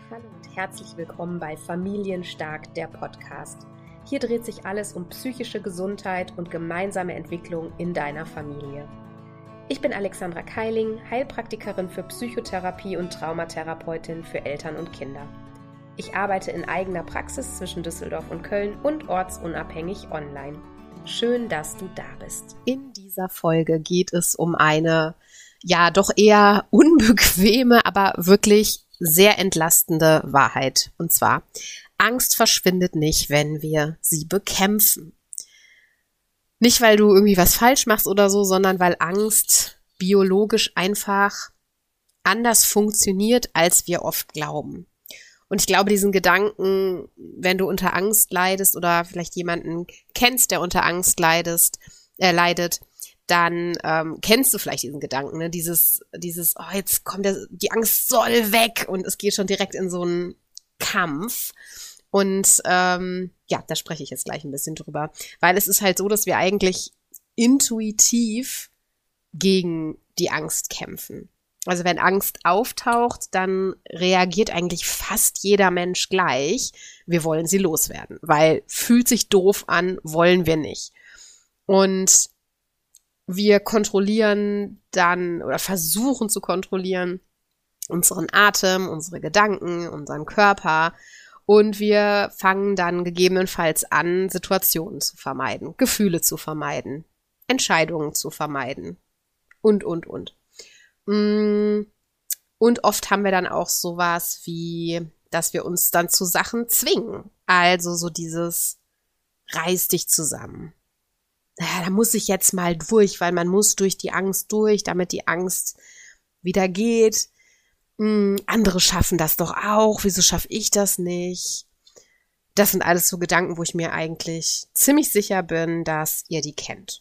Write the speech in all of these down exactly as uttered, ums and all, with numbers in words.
Hallo und herzlich willkommen bei Familienstark, der Podcast. Hier dreht sich alles um psychische Gesundheit und gemeinsame Entwicklung in deiner Familie. Ich bin Alexandra Keiling, Heilpraktikerin für Psychotherapie und Traumatherapeutin für Eltern und Kinder. Ich arbeite in eigener Praxis zwischen Düsseldorf und Köln und ortsunabhängig online. Schön, dass du da bist. In dieser Folge geht es um eine, ja, doch eher unbequeme, aber wirklich sehr entlastende Wahrheit. Und zwar, Angst verschwindet nicht, wenn wir sie bekämpfen. Nicht, weil du irgendwie was falsch machst oder so, sondern weil Angst biologisch einfach anders funktioniert, als wir oft glauben. Und ich glaube, diesen Gedanken, wenn du unter Angst leidest oder vielleicht jemanden kennst, der unter Angst leidest, äh, leidet, dann ähm, kennst du vielleicht diesen Gedanken, ne? Dieses, dieses, oh, jetzt kommt der, die Angst soll weg und es geht schon direkt in so einen Kampf. Und ähm, ja, da spreche ich jetzt gleich ein bisschen drüber, weil es ist halt so, dass wir eigentlich intuitiv gegen die Angst kämpfen. Also wenn Angst auftaucht, dann reagiert eigentlich fast jeder Mensch gleich. Wir wollen sie loswerden, weil fühlt sich doof an, wollen wir nicht. Und wir kontrollieren dann oder versuchen zu kontrollieren unseren Atem, unsere Gedanken, unseren Körper und wir fangen dann gegebenenfalls an, Situationen zu vermeiden, Gefühle zu vermeiden, Entscheidungen zu vermeiden und, und, und. Und oft haben wir dann auch sowas wie, dass wir uns dann zu Sachen zwingen. Also so dieses reiß dich zusammen. Ja, da muss ich jetzt mal durch, weil man muss durch die Angst durch, damit die Angst wieder geht. Hm, andere schaffen das doch auch. Wieso schaffe ich das nicht? Das sind alles so Gedanken, wo ich mir eigentlich ziemlich sicher bin, dass ihr die kennt.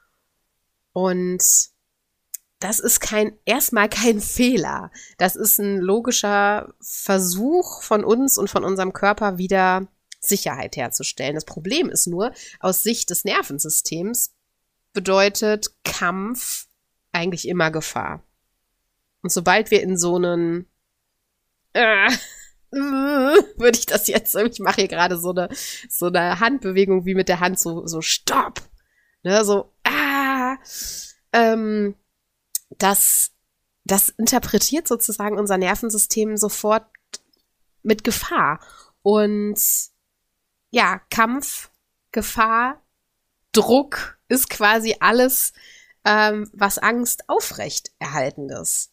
Und das ist kein, erstmal kein Fehler. Das ist ein logischer Versuch von uns und von unserem Körper wieder Sicherheit herzustellen. Das Problem ist nur, aus Sicht des Nervensystems bedeutet Kampf eigentlich immer Gefahr. Und sobald wir in so einen äh, äh, würde ich das jetzt, ich mache hier gerade so eine so eine Handbewegung wie mit der Hand, so so Stopp, ne, so ah, ähm, das das interpretiert sozusagen unser Nervensystem sofort mit Gefahr und ja, Kampf, Gefahr, Druck ist quasi alles, ähm, was Angst aufrechterhaltendes.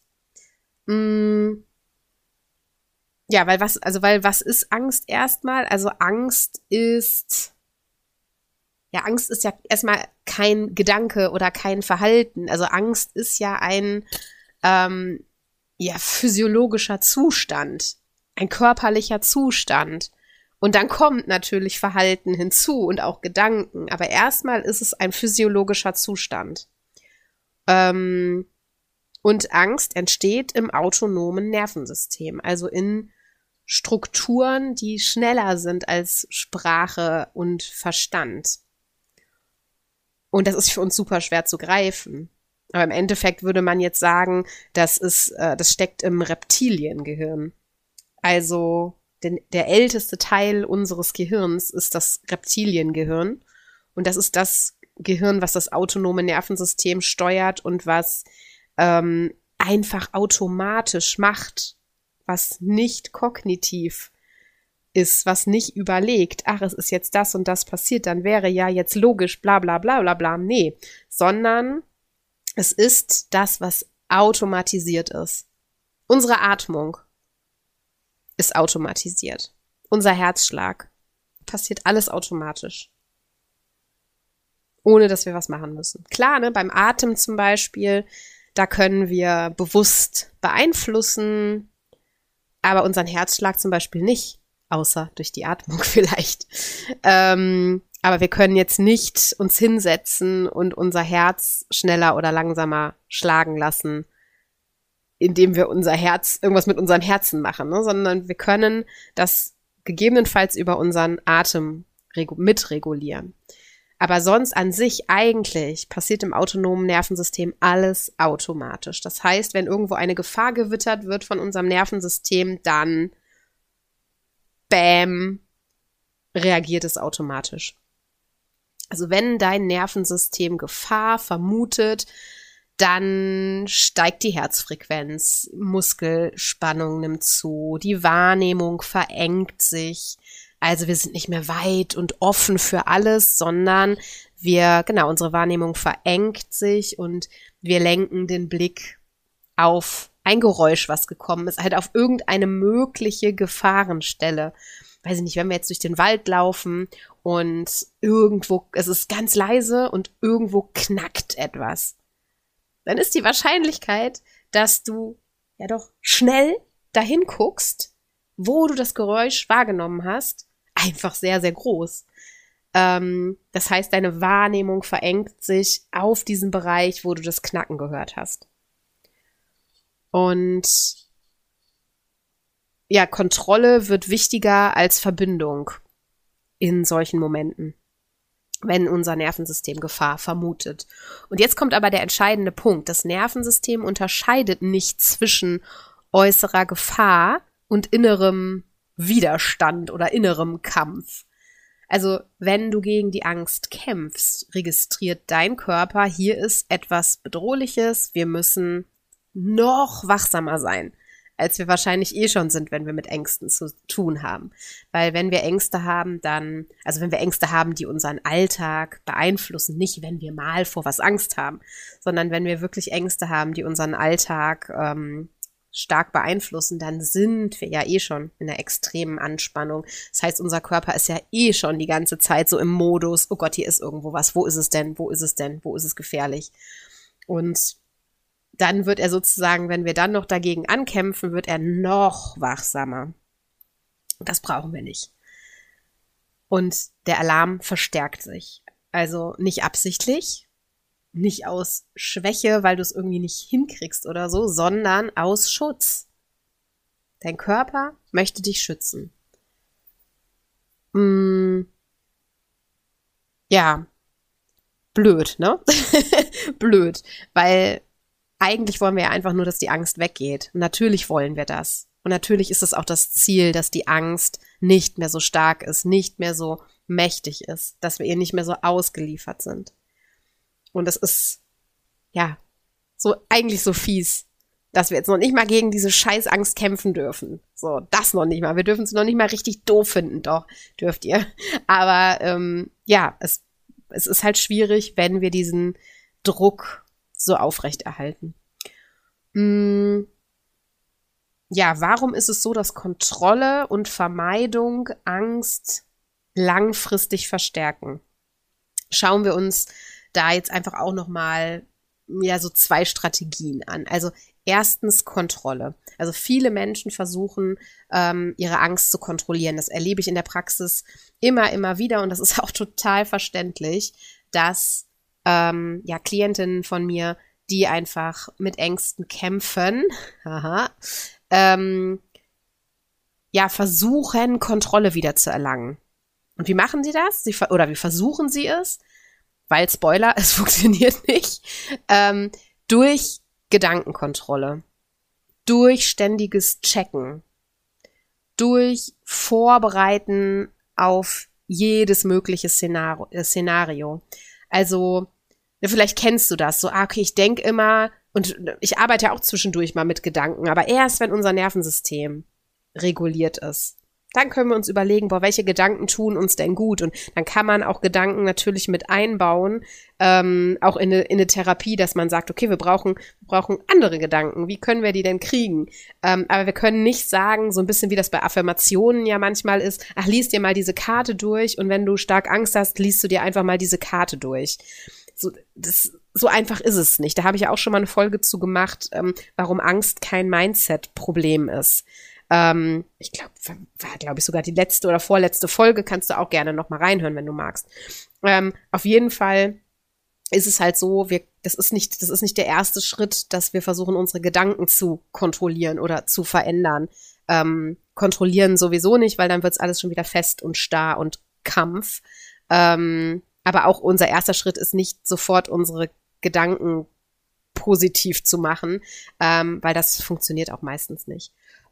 Mm. Ja, weil was, also weil was ist Angst erstmal? Also Angst ist, ja, Angst ist ja erstmal kein Gedanke oder kein Verhalten. Also Angst ist ja ein, ähm, ja, physiologischer Zustand, ein körperlicher Zustand. Und dann kommt natürlich Verhalten hinzu und auch Gedanken. Aber erstmal ist es ein physiologischer Zustand. Ähm, und Angst entsteht im autonomen Nervensystem, also in Strukturen, die schneller sind als Sprache und Verstand. Und das ist für uns super schwer zu greifen. Aber im Endeffekt würde man jetzt sagen, das ist, äh, das steckt im Reptiliengehirn. Also Denn der älteste Teil unseres Gehirns ist das Reptiliengehirn. Und das ist das Gehirn, was das autonome Nervensystem steuert und was ähm, einfach automatisch macht, was nicht kognitiv ist, was nicht überlegt, ach, es ist jetzt das und das passiert, dann wäre ja jetzt logisch, bla bla bla bla bla. Nee, sondern es ist das, was automatisiert ist. Unsere Atmung ist automatisiert. Unser Herzschlag. Passiert alles automatisch. Ohne, dass wir was machen müssen. Klar, ne, beim Atem zum Beispiel, da können wir bewusst beeinflussen, aber unseren Herzschlag zum Beispiel nicht, außer durch die Atmung vielleicht. Ähm, aber wir können jetzt nicht uns hinsetzen und unser Herz schneller oder langsamer schlagen lassen, indem wir unser Herz, irgendwas mit unserem Herzen machen, ne? Sondern wir können das gegebenenfalls über unseren Atem regu- mitregulieren. Aber sonst an sich eigentlich passiert im autonomen Nervensystem alles automatisch. Das heißt, wenn irgendwo eine Gefahr gewittert wird von unserem Nervensystem, dann bäm, reagiert es automatisch. Also wenn dein Nervensystem Gefahr vermutet, dann steigt die Herzfrequenz, Muskelspannung nimmt zu, die Wahrnehmung verengt sich. Also wir sind nicht mehr weit und offen für alles, sondern wir, genau, unsere Wahrnehmung verengt sich und wir lenken den Blick auf ein Geräusch, was gekommen ist, halt auf irgendeine mögliche Gefahrenstelle. Weiß ich nicht, wenn wir jetzt durch den Wald laufen und irgendwo, es ist ganz leise und irgendwo knackt etwas, dann ist die Wahrscheinlichkeit, dass du ja doch schnell dahin guckst, wo du das Geräusch wahrgenommen hast, einfach sehr, sehr groß. Ähm, das heißt, deine Wahrnehmung verengt sich auf diesen Bereich, wo du das Knacken gehört hast. Und ja, Kontrolle wird wichtiger als Verbindung in solchen Momenten, wenn unser Nervensystem Gefahr vermutet. Und jetzt kommt aber der entscheidende Punkt. Das Nervensystem unterscheidet nicht zwischen äußerer Gefahr und innerem Widerstand oder innerem Kampf. Also wenn du gegen die Angst kämpfst, registriert dein Körper, hier ist etwas Bedrohliches, wir müssen noch wachsamer sein, als wir wahrscheinlich eh schon sind, wenn wir mit Ängsten zu tun haben. Weil wenn wir Ängste haben, dann, also wenn wir Ängste haben, die unseren Alltag beeinflussen, nicht wenn wir mal vor was Angst haben, sondern wenn wir wirklich Ängste haben, die unseren Alltag ähm, stark beeinflussen, dann sind wir ja eh schon in einer extremen Anspannung. Das heißt, unser Körper ist ja eh schon die ganze Zeit so im Modus, oh Gott, hier ist irgendwo was, wo ist es denn, wo ist es denn, wo ist es gefährlich? Und dann wird er sozusagen, wenn wir dann noch dagegen ankämpfen, wird er noch wachsamer. Das brauchen wir nicht. Und der Alarm verstärkt sich. Also nicht absichtlich, nicht aus Schwäche, weil du es irgendwie nicht hinkriegst oder so, sondern aus Schutz. Dein Körper möchte dich schützen. Hm. Ja, blöd, ne? Blöd, weil eigentlich wollen wir ja einfach nur, dass die Angst weggeht. Und natürlich wollen wir das. Und natürlich ist es auch das Ziel, dass die Angst nicht mehr so stark ist, nicht mehr so mächtig ist, dass wir ihr nicht mehr so ausgeliefert sind. Und es ist, ja, so eigentlich so fies, dass wir jetzt noch nicht mal gegen diese Scheißangst kämpfen dürfen. So, das noch nicht mal. Wir dürfen es noch nicht mal richtig doof finden. Doch, dürft ihr. Aber ähm, ja, es, es ist halt schwierig, wenn wir diesen Druck so aufrechterhalten. Hm. Ja, warum ist es so, dass Kontrolle und Vermeidung Angst langfristig verstärken? Schauen wir uns da jetzt einfach auch nochmal ja, so zwei Strategien an. Also erstens Kontrolle. Also viele Menschen versuchen, ähm, ihre Angst zu kontrollieren. Das erlebe ich in der Praxis immer, immer wieder und das ist auch total verständlich, dass Ähm, ja, Klientinnen von mir, die einfach mit Ängsten kämpfen, aha, ähm, ja, versuchen, Kontrolle wieder zu erlangen. Und wie machen sie das? Sie, oder wie versuchen sie es? Weil, Spoiler, es funktioniert nicht. Ähm, durch Gedankenkontrolle, durch ständiges Checken, durch Vorbereiten auf jedes mögliche Szenario. Szenario. Also, vielleicht kennst du das, so, ah, okay, ich denke immer, und ich arbeite ja auch zwischendurch mal mit Gedanken, aber erst, wenn unser Nervensystem reguliert ist, dann können wir uns überlegen, boah, welche Gedanken tun uns denn gut? Und dann kann man auch Gedanken natürlich mit einbauen, ähm, auch in eine, in eine Therapie, dass man sagt, okay, wir brauchen, wir brauchen andere Gedanken. Wie können wir die denn kriegen? Ähm, aber wir können nicht sagen, so ein bisschen wie das bei Affirmationen ja manchmal ist, ach, lies dir mal diese Karte durch und wenn du stark Angst hast, liest du dir einfach mal diese Karte durch. So, das, so einfach ist es nicht. Da habe ich ja auch schon mal eine Folge zu gemacht, ähm, warum Angst kein Mindset-Problem ist. Ähm, ich glaube, war, glaube ich, sogar die letzte oder vorletzte Folge, kannst du auch gerne noch mal reinhören, wenn du magst. Ähm, auf jeden Fall ist es halt so, wir, das ist nicht, das ist nicht der erste Schritt, dass wir versuchen, unsere Gedanken zu kontrollieren oder zu verändern. Ähm, kontrollieren sowieso nicht, weil dann wird's alles schon wieder fest und starr und Kampf. Ähm, aber auch unser erster Schritt ist nicht sofort unsere Gedanken positiv zu machen, ähm, weil das funktioniert auch meistens nicht.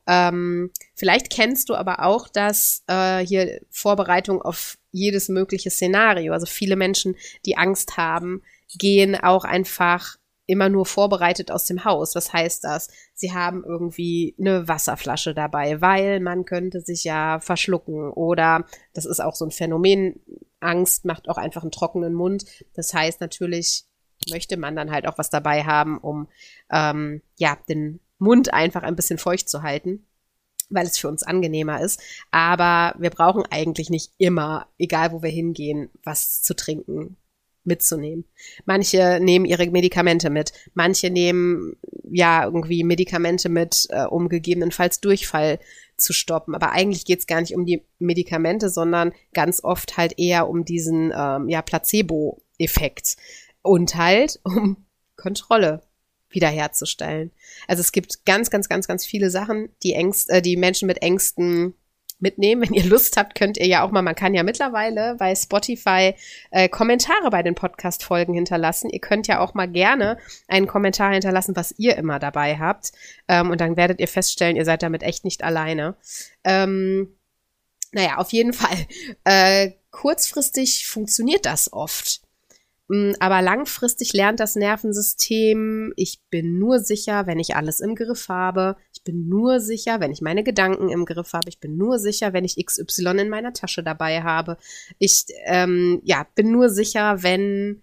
Ähm, vielleicht kennst du aber auch das äh, hier Vorbereitung auf jedes mögliche Szenario. Also viele Menschen, die Angst haben, gehen auch einfach immer nur vorbereitet aus dem Haus. Was heißt das? Sie haben irgendwie eine Wasserflasche dabei, weil man könnte sich ja verschlucken. Oder, das ist auch so ein Phänomen, Angst macht auch einfach einen trockenen Mund. Das heißt natürlich, möchte man dann halt auch was dabei haben, um ähm, ja den Mund einfach ein bisschen feucht zu halten, weil es für uns angenehmer ist. Aber wir brauchen eigentlich nicht immer, egal wo wir hingehen, was zu trinken mitzunehmen. Manche nehmen ihre Medikamente mit. Manche nehmen ja irgendwie Medikamente mit, äh, um gegebenenfalls Durchfall zu stoppen. Aber eigentlich geht es gar nicht um die Medikamente, sondern ganz oft halt eher um diesen ähm, ja Placebo-Effekt und halt um Kontrolle wiederherzustellen. Also es gibt ganz, ganz, ganz, ganz viele Sachen, die Ängst, äh, die Menschen mit Ängsten mitnehmen. Wenn ihr Lust habt, könnt ihr ja auch mal, man kann ja mittlerweile bei Spotify äh, Kommentare bei den Podcast-Folgen hinterlassen. Ihr könnt ja auch mal gerne einen Kommentar hinterlassen, was ihr immer dabei habt. Ähm, und dann werdet ihr feststellen, ihr seid damit echt nicht alleine. Ähm, naja, auf jeden Fall. Äh, kurzfristig funktioniert das oft. Aber langfristig lernt das Nervensystem, ich bin nur sicher, wenn ich alles im Griff habe. Ich bin nur sicher, wenn ich meine Gedanken im Griff habe. Ich bin nur sicher, wenn ich X Y in meiner Tasche dabei habe. Ich ähm, ja, bin nur sicher, wenn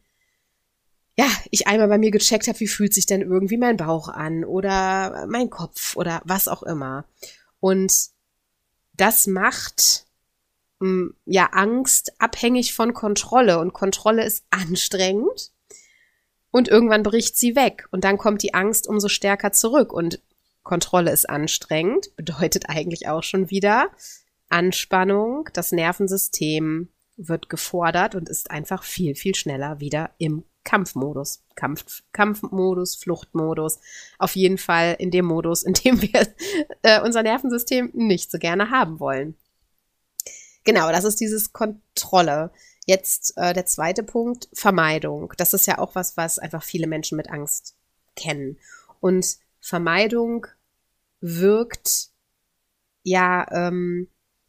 ja, ich einmal bei mir gecheckt habe, wie fühlt sich denn irgendwie mein Bauch an oder mein Kopf oder was auch immer. Und das macht ja, Angst abhängig von Kontrolle und Kontrolle ist anstrengend und irgendwann bricht sie weg und dann kommt die Angst umso stärker zurück und Kontrolle ist anstrengend, bedeutet eigentlich auch schon wieder Anspannung, das Nervensystem wird gefordert und ist einfach viel, viel schneller wieder im Kampfmodus, Kampf, Kampfmodus, Fluchtmodus, auf jeden Fall in dem Modus, in dem wir äh, unser Nervensystem nicht so gerne haben wollen. Genau, das ist dieses Kontrolle. Jetzt äh, der zweite Punkt, Vermeidung. Das ist ja auch was, was einfach viele Menschen mit Angst kennen. Und Vermeidung wirkt ja, ähm,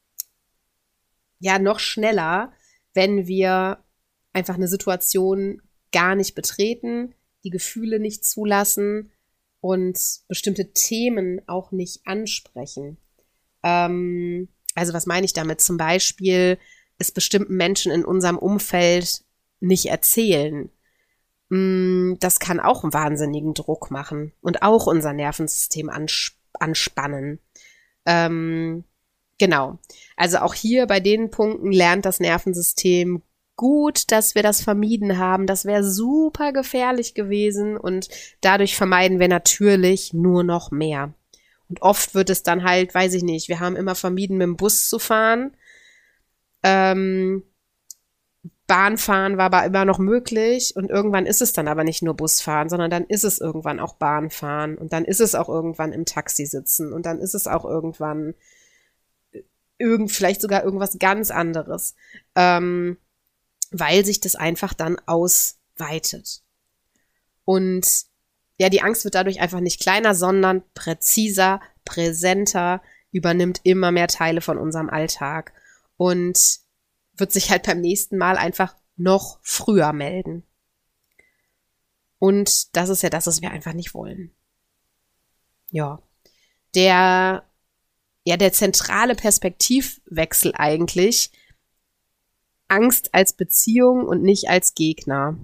ja noch schneller, wenn wir einfach eine Situation gar nicht betreten, die Gefühle nicht zulassen und bestimmte Themen auch nicht ansprechen. Ähm, Also was meine ich damit? Zum Beispiel es bestimmten Menschen in unserem Umfeld nicht erzählen. Das kann auch einen wahnsinnigen Druck machen und auch unser Nervensystem ansp- anspannen. Ähm, genau. Also auch hier bei den Punkten lernt das Nervensystem gut, dass wir das vermieden haben. Das wäre super gefährlich gewesen und dadurch vermeiden wir natürlich nur noch mehr. Und oft wird es dann halt, weiß ich nicht, wir haben immer vermieden, mit dem Bus zu fahren. Ähm, Bahnfahren war aber immer noch möglich und irgendwann ist es dann aber nicht nur Busfahren, sondern dann ist es irgendwann auch Bahnfahren und dann ist es auch irgendwann im Taxi sitzen und dann ist es auch irgendwann irgend, vielleicht sogar irgendwas ganz anderes, ähm, weil sich das einfach dann ausweitet. Und ja, die Angst wird dadurch einfach nicht kleiner, sondern präziser, präsenter, übernimmt immer mehr Teile von unserem Alltag und wird sich halt beim nächsten Mal einfach noch früher melden. Und das ist ja das, was wir einfach nicht wollen. Ja, der, ja, der zentrale Perspektivwechsel eigentlich, Angst als Beziehung und nicht als Gegner.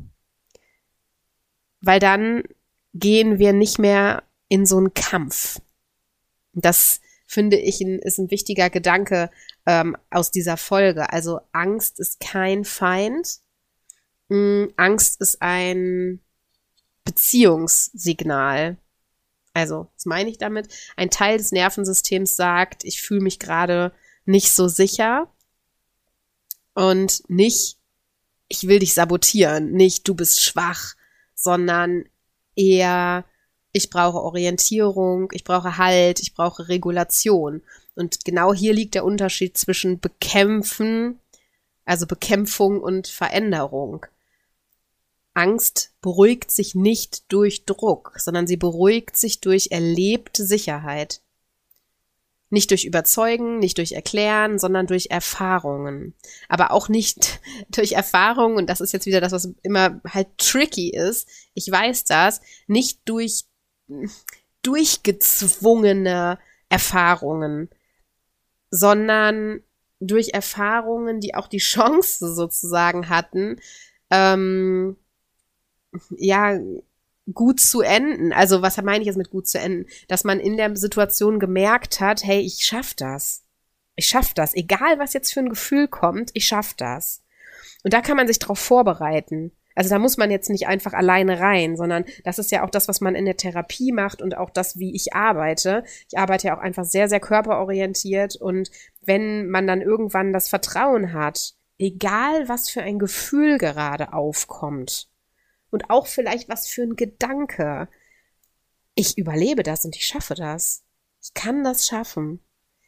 Weil dann gehen wir nicht mehr in so einen Kampf. Das finde ich ein, ist ein wichtiger Gedanke ähm, aus dieser Folge. Also Angst ist kein Feind. Mhm, Angst ist ein Beziehungssignal. Also, was meine ich damit? Ein Teil des Nervensystems sagt, ich fühle mich gerade nicht so sicher und nicht, ich will dich sabotieren, nicht du bist schwach, sondern eher, ich brauche Orientierung, ich brauche Halt, ich brauche Regulation. Und genau hier liegt der Unterschied zwischen Bekämpfen, also Bekämpfung und Veränderung. Angst beruhigt sich nicht durch Druck, sondern sie beruhigt sich durch erlebte Sicherheit. Nicht durch Überzeugen, nicht durch Erklären, sondern durch Erfahrungen. Aber auch nicht durch Erfahrungen, und das ist jetzt wieder das, was immer halt tricky ist, ich weiß das, nicht durch durchgezwungene Erfahrungen, sondern durch Erfahrungen, die auch die Chance sozusagen hatten, ähm, ja, gut zu enden. Also was meine ich jetzt mit gut zu enden? Dass man in der Situation gemerkt hat, hey, ich schaff das. Ich schaff das. Egal, was jetzt für ein Gefühl kommt, ich schaff das. Und da kann man sich drauf vorbereiten. Also da muss man jetzt nicht einfach alleine rein, sondern das ist ja auch das, was man in der Therapie macht und auch das, wie ich arbeite. Ich arbeite ja auch einfach sehr, sehr körperorientiert, und wenn man dann irgendwann das Vertrauen hat, egal was für ein Gefühl gerade aufkommt, und auch vielleicht was für ein Gedanke. Ich überlebe das und ich schaffe das. Ich kann das schaffen.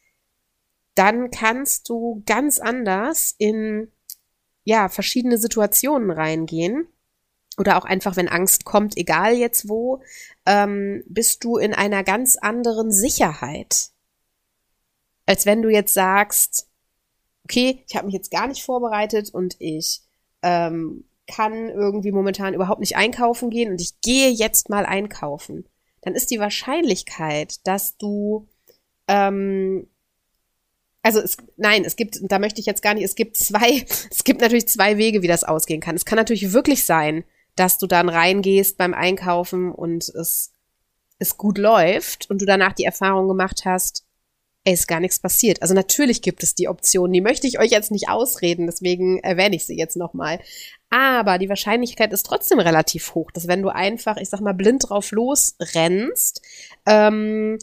Dann kannst du ganz anders in, ja, verschiedene Situationen reingehen. Oder auch einfach, wenn Angst kommt, egal jetzt wo, ähm, bist du in einer ganz anderen Sicherheit. Als wenn du jetzt sagst, okay, ich habe mich jetzt gar nicht vorbereitet und ich, ähm, kann irgendwie momentan überhaupt nicht einkaufen gehen und ich gehe jetzt mal einkaufen, dann ist die Wahrscheinlichkeit, dass du, ähm, also es, nein, es gibt, da möchte ich jetzt gar nicht, es gibt zwei, es gibt natürlich zwei Wege, wie das ausgehen kann. Es kann natürlich wirklich sein, dass du dann reingehst beim Einkaufen und es, es gut läuft und du danach die Erfahrung gemacht hast, ey, ist gar nichts passiert. Also natürlich gibt es die Option, die möchte ich euch jetzt nicht ausreden, deswegen erwähne ich sie jetzt nochmal. Aber die Wahrscheinlichkeit ist trotzdem relativ hoch, dass wenn du einfach, ich sag mal, blind drauf losrennst, ähm,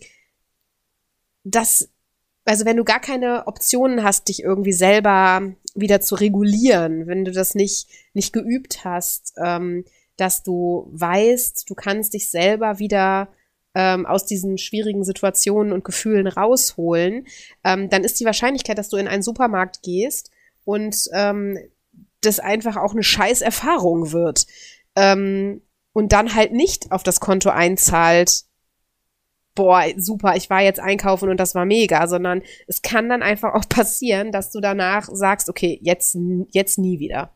dass, also wenn du gar keine Optionen hast, dich irgendwie selber wieder zu regulieren, wenn du das nicht, nicht geübt hast, ähm, dass du weißt, du kannst dich selber wieder ähm, aus diesen schwierigen Situationen und Gefühlen rausholen, ähm, dann ist die Wahrscheinlichkeit, dass du in einen Supermarkt gehst und ähm, das einfach auch eine scheiß Erfahrung wird, ähm, und dann halt nicht auf das Konto einzahlt, boah, super, ich war jetzt einkaufen und das war mega, sondern es kann dann einfach auch passieren, dass du danach sagst, okay, jetzt, jetzt nie wieder.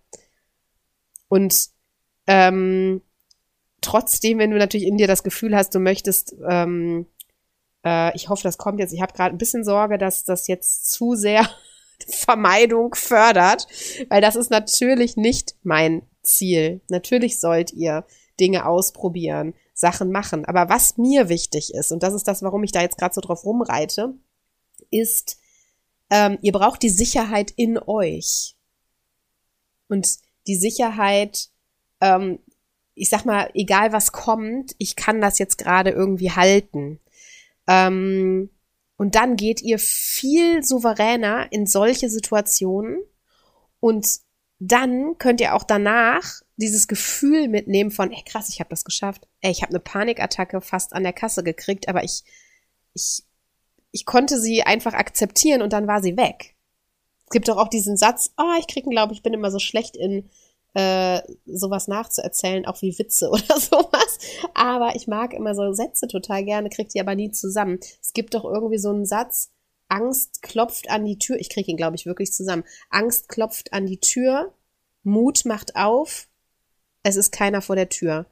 Und ähm, trotzdem, wenn du natürlich in dir das Gefühl hast, du möchtest, ähm, äh, ich hoffe, das kommt jetzt, ich habe gerade ein bisschen Sorge, dass das jetzt zu sehr Vermeidung fördert, weil das ist natürlich nicht mein Ziel. Natürlich sollt ihr Dinge ausprobieren, Sachen machen. Aber was mir wichtig ist, und das ist das, warum ich da jetzt gerade so drauf rumreite, ist, ähm, ihr braucht die Sicherheit in euch. Und die Sicherheit, ähm, ich sag mal, egal was kommt, ich kann das jetzt gerade irgendwie halten. Ähm, Und dann geht ihr viel souveräner in solche Situationen, und dann könnt ihr auch danach dieses Gefühl mitnehmen von, ey krass, ich habe das geschafft. Ey, ich habe eine Panikattacke fast an der Kasse gekriegt, aber ich, ich, ich konnte sie einfach akzeptieren und dann war sie weg. Es gibt doch auch diesen Satz, oh, ich kriege, glaube ich, bin immer so schlecht in äh, sowas nachzuerzählen, auch wie Witze oder sowas. Aber ich mag immer so Sätze total gerne, krieg die aber nie zusammen. Es gibt doch irgendwie so einen Satz, Angst klopft an die Tür. Ich krieg ihn, glaube ich, wirklich zusammen. Angst klopft an die Tür, Mut macht auf, es ist keiner vor der Tür.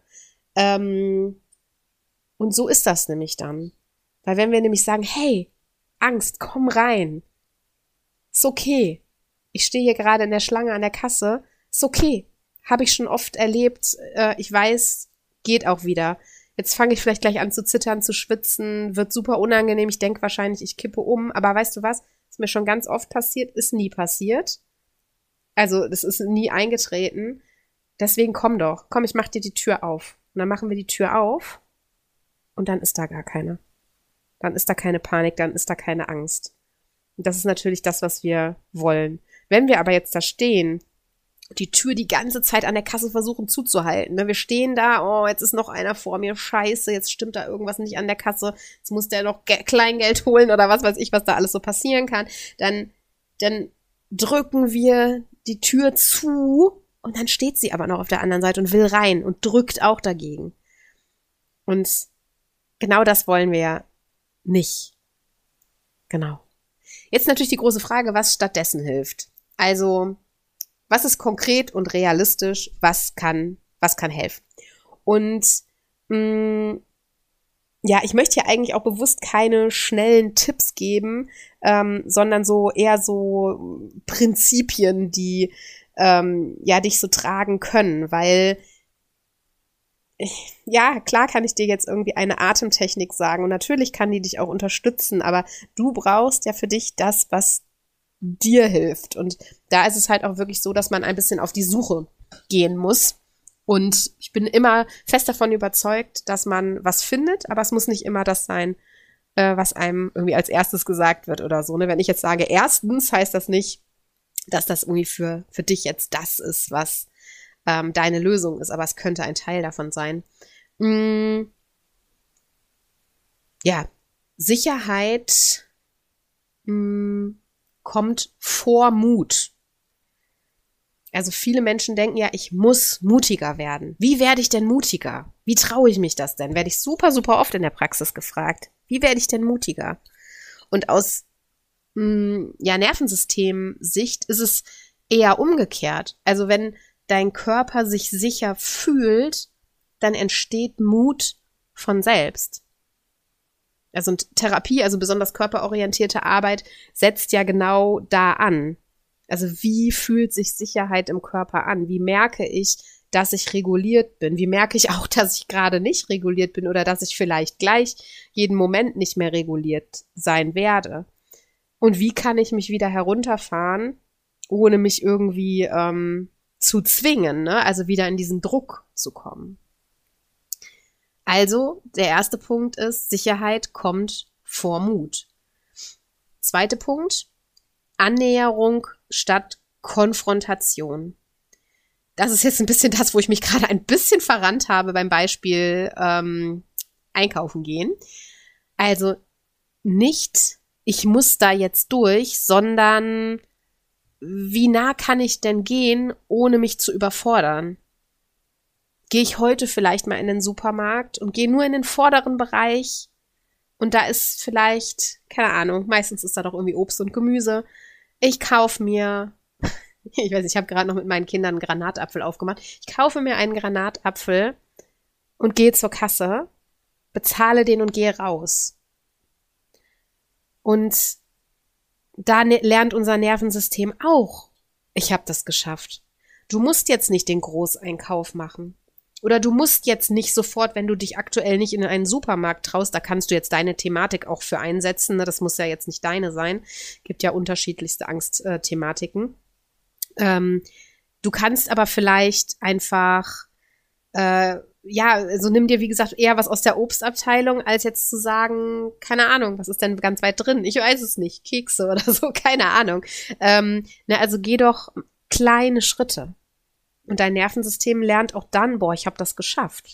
Ähm, und so ist das nämlich dann. Weil wenn wir nämlich sagen, hey, Angst, komm rein. Ist okay. Ich stehe hier gerade in der Schlange an der Kasse. Ist okay. Habe ich schon oft erlebt. Äh, ich weiß, geht auch wieder. Jetzt fange ich vielleicht gleich an zu zittern, zu schwitzen. Wird super unangenehm. Ich denke wahrscheinlich, ich kippe um. Aber weißt du was? Ist mir schon ganz oft passiert. Ist nie passiert. Also das ist nie eingetreten. Deswegen komm doch. Komm, ich mach dir die Tür auf. Und dann machen wir die Tür auf. Und dann ist da gar keine. Dann ist da keine Panik. Dann ist da keine Angst. Und das ist natürlich das, was wir wollen. Wenn wir aber jetzt da stehen, die Tür die ganze Zeit an der Kasse versuchen zuzuhalten, ne? Wir stehen da, oh, jetzt ist noch einer vor mir, scheiße, jetzt stimmt da irgendwas nicht an der Kasse, jetzt muss der noch Ge- Kleingeld holen oder was weiß ich, was da alles so passieren kann, dann, dann drücken wir die Tür zu und dann steht sie aber noch auf der anderen Seite und will rein und drückt auch dagegen. Und genau das wollen wir ja nicht. Genau. Jetzt natürlich die große Frage, was stattdessen hilft. Also, was ist konkret und realistisch? Was kann, was kann helfen? Und mh, ja, ich möchte hier eigentlich auch bewusst keine schnellen Tipps geben, ähm, sondern so eher so Prinzipien, die ähm, ja dich so tragen können, weil ja, klar kann ich dir jetzt irgendwie eine Atemtechnik sagen und natürlich kann die dich auch unterstützen, aber du brauchst ja für dich das, was dir hilft. Und da ist es halt auch wirklich so, dass man ein bisschen auf die Suche gehen muss. Und ich bin immer fest davon überzeugt, dass man was findet, aber es muss nicht immer das sein, äh, was einem irgendwie als erstes gesagt wird oder so. Ne? Wenn ich jetzt sage, erstens, heißt das nicht, dass das irgendwie für, für dich jetzt das ist, was ähm, deine Lösung ist, aber es könnte ein Teil davon sein. Mm, ja, Sicherheit mm, kommt vor Mut. Also viele Menschen denken ja, ich muss mutiger werden. Wie werde ich denn mutiger? Wie traue ich mich das denn? Werde ich super, super oft in der Praxis gefragt. Wie werde ich denn mutiger? Und aus mh, ja, Nervensystem-Sicht ist es eher umgekehrt. Also wenn dein Körper sich sicher fühlt, dann entsteht Mut von selbst. Also Therapie, also besonders körperorientierte Arbeit, setzt ja genau da an. Also wie fühlt sich Sicherheit im Körper an? Wie merke ich, dass ich reguliert bin? Wie merke ich auch, dass ich gerade nicht reguliert bin oder dass ich vielleicht gleich jeden Moment nicht mehr reguliert sein werde? Und wie kann ich mich wieder herunterfahren, ohne mich irgendwie ähm, zu zwingen, ne? Also wieder in diesen Druck zu kommen? Also der erste Punkt ist, Sicherheit kommt vor Mut. Zweiter Punkt, Annäherung statt Konfrontation. Das ist jetzt ein bisschen das, wo ich mich gerade ein bisschen verrannt habe beim Beispiel ähm, einkaufen gehen. Also nicht, ich muss da jetzt durch, sondern wie nah kann ich denn gehen, ohne mich zu überfordern? Gehe ich heute vielleicht mal in den Supermarkt und gehe nur in den vorderen Bereich und da ist vielleicht, keine Ahnung, meistens ist da doch irgendwie Obst und Gemüse. Ich kaufe mir, ich weiß nicht, ich habe gerade noch mit meinen Kindern einen Granatapfel aufgemacht. Ich kaufe mir einen Granatapfel und gehe zur Kasse, bezahle den und gehe raus. Und da ne- lernt unser Nervensystem auch, ich habe das geschafft. Du musst jetzt nicht den Großeinkauf machen. Oder du musst jetzt nicht sofort, wenn du dich aktuell nicht in einen Supermarkt traust, da kannst du jetzt deine Thematik auch für einsetzen. Ne? Das muss ja jetzt nicht deine sein. Gibt ja unterschiedlichste Angstthematiken. Ähm, du kannst aber vielleicht einfach, äh, ja, also nimm dir, wie gesagt, eher was aus der Obstabteilung, als jetzt zu sagen, keine Ahnung, was ist denn ganz weit drin? Ich weiß es nicht, Kekse oder so, keine Ahnung. Ähm, ne, also geh doch kleine Schritte. Und dein Nervensystem lernt auch dann, boah, ich habe das geschafft.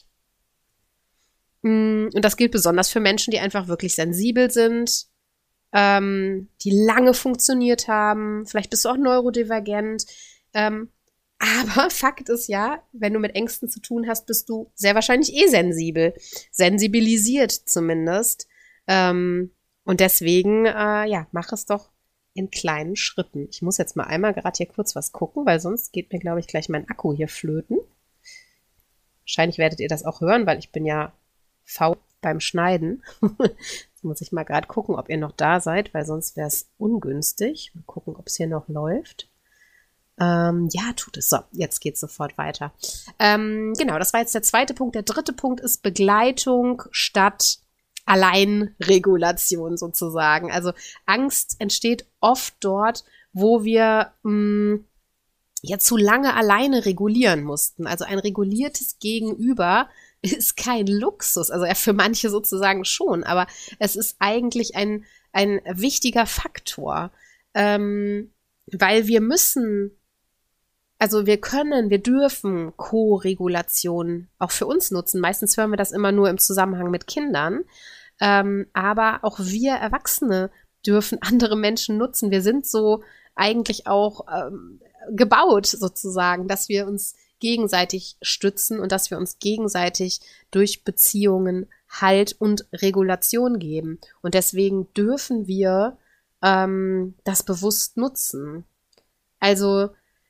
Und das gilt besonders für Menschen, die einfach wirklich sensibel sind, ähm, die lange funktioniert haben. Vielleicht bist du auch neurodivergent. Ähm, aber Fakt ist ja, wenn du mit Ängsten zu tun hast, bist du sehr wahrscheinlich eh sensibel. Sensibilisiert zumindest. Ähm, und deswegen, äh, ja, mach es doch in kleinen Schritten. Ich muss jetzt mal einmal gerade hier kurz was gucken, weil sonst geht mir, glaube ich, gleich mein Akku hier flöten. Wahrscheinlich werdet ihr das auch hören, weil ich bin ja faul beim Schneiden. Jetzt muss ich mal gerade gucken, ob ihr noch da seid, weil sonst wäre es ungünstig. Mal gucken, ob es hier noch läuft. Ähm, ja, tut es. So, jetzt geht's sofort weiter. Ähm, genau, das war jetzt der zweite Punkt. Der dritte Punkt ist Begleitung statt Alleinregulation sozusagen. Also Angst entsteht oft dort, wo wir mh, ja zu lange alleine regulieren mussten. Also ein reguliertes Gegenüber ist kein Luxus. Also ja, für manche sozusagen schon, aber es ist eigentlich ein, ein wichtiger Faktor, ähm, weil wir müssen, also wir können, wir dürfen Co-Regulation auch für uns nutzen. Meistens hören wir das immer nur im Zusammenhang mit Kindern. Ähm, aber auch wir Erwachsene dürfen andere Menschen nutzen. Wir sind so eigentlich auch ähm, gebaut sozusagen, dass wir uns gegenseitig stützen und dass wir uns gegenseitig durch Beziehungen Halt und Regulation geben. Und deswegen dürfen wir ähm, das bewusst nutzen. Also,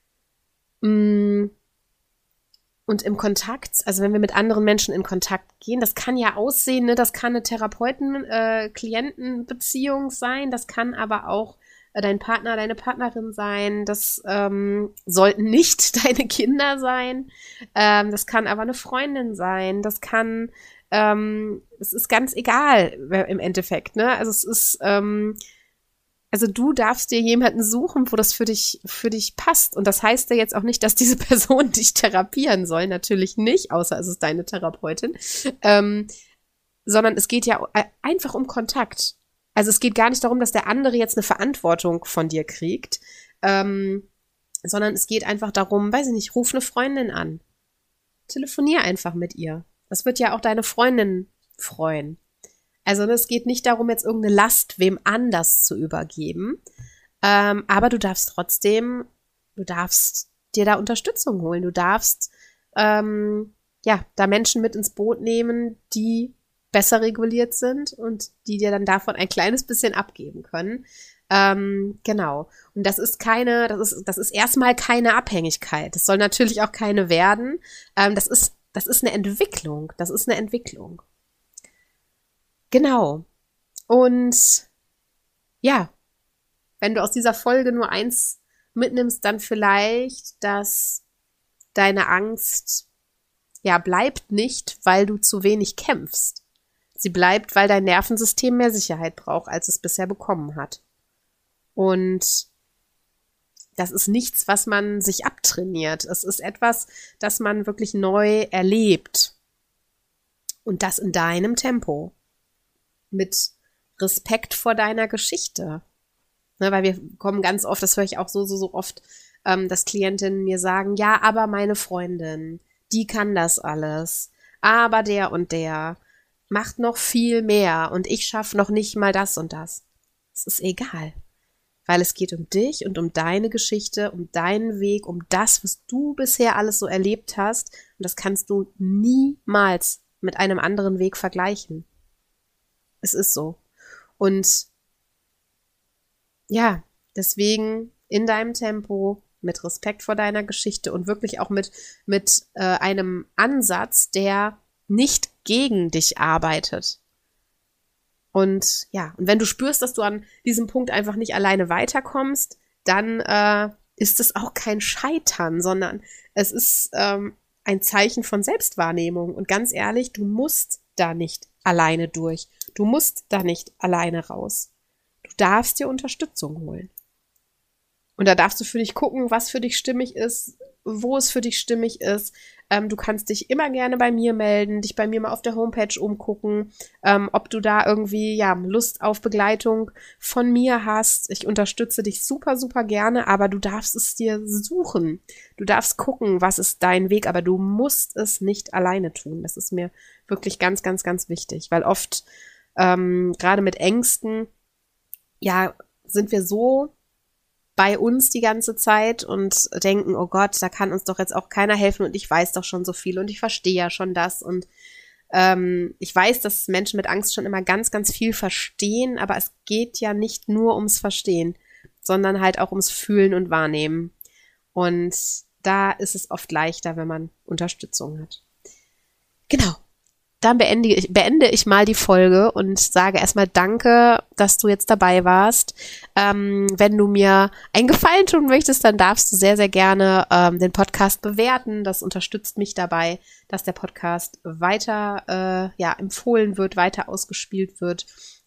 mh, und im Kontakt, also wenn wir mit anderen Menschen in Kontakt gehen, das kann ja aussehen, ne, das kann eine Therapeuten-Klienten-Beziehung sein, das kann aber auch äh, dein Partner, deine Partnerin sein, das ähm, sollten nicht deine Kinder sein, ähm, das kann aber eine Freundin sein, das kann, ähm, es ist ganz egal im Endeffekt, ne, also es ist, ähm, Also du darfst dir jemanden suchen, wo das für dich, für dich passt. Und das heißt ja jetzt auch nicht, dass diese Person dich therapieren soll. Natürlich nicht, außer es ist deine Therapeutin. Ähm, sondern es geht ja einfach um Kontakt. Also es geht gar nicht darum, dass der andere jetzt eine Verantwortung von dir kriegt. Ähm, sondern es geht einfach darum, weiß ich nicht, ruf eine Freundin an. Telefonier einfach mit ihr. Das wird ja auch deine Freundin freuen. Also es geht nicht darum, jetzt irgendeine Last wem anders zu übergeben, ähm, aber du darfst trotzdem, du darfst dir da Unterstützung holen, du darfst ähm, ja da Menschen mit ins Boot nehmen, die besser reguliert sind und die dir dann davon ein kleines bisschen abgeben können. Ähm, genau. Und das ist keine, das ist, das ist erstmal keine Abhängigkeit. Das soll natürlich auch keine werden. Ähm, das ist, das ist eine Entwicklung. Das ist eine Entwicklung. Genau. Und ja, wenn du aus dieser Folge nur eins mitnimmst, dann vielleicht, dass deine Angst ja bleibt nicht, weil du zu wenig kämpfst. Sie bleibt, weil dein Nervensystem mehr Sicherheit braucht, als es bisher bekommen hat. Und das ist nichts, was man sich abtrainiert. Es ist etwas, das man wirklich neu erlebt. Und das in deinem Tempo. Mit Respekt vor deiner Geschichte. Ne, weil wir kommen ganz oft, das höre ich auch so, so, so oft, ähm, dass Klientinnen mir sagen, ja, aber meine Freundin, die kann das alles. Aber der und der macht noch viel mehr und ich schaffe noch nicht mal das und das. Es ist egal. Weil es geht um dich und um deine Geschichte, um deinen Weg, um das, was du bisher alles so erlebt hast. Und das kannst du niemals mit einem anderen Weg vergleichen. Es ist so. Und ja, deswegen in deinem Tempo, mit Respekt vor deiner Geschichte und wirklich auch mit, mit äh, einem Ansatz, der nicht gegen dich arbeitet. Und ja, und wenn du spürst, dass du an diesem Punkt einfach nicht alleine weiterkommst, dann äh, ist es auch kein Scheitern, sondern es ist ähm, ein Zeichen von Selbstwahrnehmung. Und ganz ehrlich, du musst da nicht alleine durch. Du musst da nicht alleine raus. Du darfst dir Unterstützung holen. Und da darfst du für dich gucken, was für dich stimmig ist, wo es für dich stimmig ist. Ähm, du kannst dich immer gerne bei mir melden, dich bei mir mal auf der Homepage umgucken, ähm, ob du da irgendwie ja Lust auf Begleitung von mir hast. Ich unterstütze dich super, super gerne, aber du darfst es dir suchen. Du darfst gucken, was ist dein Weg, aber du musst es nicht alleine tun. Das ist mir wirklich ganz, ganz, ganz wichtig, weil oft ähm, gerade mit Ängsten, ja, sind wir so bei uns die ganze Zeit und denken, oh Gott, da kann uns doch jetzt auch keiner helfen und ich weiß doch schon so viel und ich verstehe ja schon das und ähm, ich weiß, dass Menschen mit Angst schon immer ganz, ganz viel verstehen, aber es geht ja nicht nur ums Verstehen, sondern halt auch ums Fühlen und Wahrnehmen. Und da ist es oft leichter, wenn man Unterstützung hat. Genau. Dann beende ich, beende ich mal die Folge und sage erstmal danke, dass du jetzt dabei warst. Ähm, wenn du mir einen Gefallen tun möchtest, dann darfst du sehr, sehr gerne ähm, den Podcast bewerten. Das unterstützt mich dabei, dass der Podcast weiter äh, ja, empfohlen wird, weiter ausgespielt wird.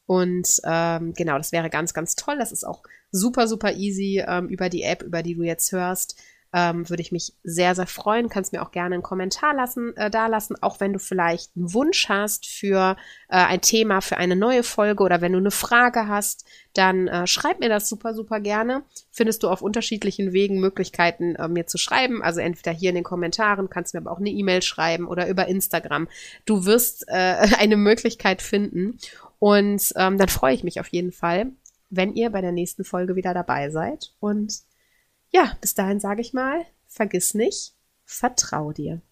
Und ähm, genau, das wäre ganz, ganz toll. Das ist auch super, super easy ähm, über die App, über die du jetzt hörst. Ähm, würde ich mich sehr, sehr freuen. Kannst mir auch gerne einen Kommentar lassen, äh, da lassen, auch wenn du vielleicht einen Wunsch hast für äh, ein Thema, für eine neue Folge oder wenn du eine Frage hast, dann äh, schreib mir das super, super gerne. Findest du auf unterschiedlichen Wegen Möglichkeiten, äh, mir zu schreiben. Also entweder hier in den Kommentaren, kannst mir aber auch eine E-Mail schreiben oder über Instagram. Du wirst äh, eine Möglichkeit finden und ähm, dann freue ich mich auf jeden Fall, wenn ihr bei der nächsten Folge wieder dabei seid und ja, bis dahin sage ich mal, vergiss nicht, vertrau dir.